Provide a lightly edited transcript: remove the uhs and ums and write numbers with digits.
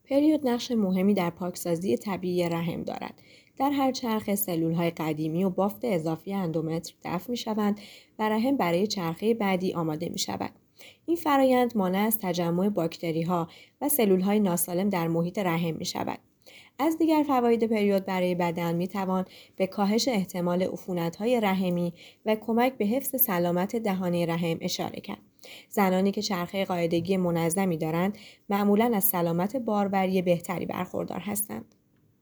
پریود نقش مهمی در پاکسازی طبیعی رحم دارد. در هر چرخه سلول‌های قدیمی و بافت اضافی اندومتر دفع می‌شوند و رحم برای چرخه بعدی آماده می‌شود. این فرایند مانع از تجمع باکتری‌ها و سلول‌های ناسالم در محیط رحم می‌شود. از دیگر فواید پریود برای بدن می‌توان به کاهش احتمال عفونت‌های رحمی و کمک به حفظ سلامت دهانه رحم اشاره کرد. زنانی که چرخه قاعدگی منظمی دارند معمولاً از سلامت باروری بهتری برخوردار هستند.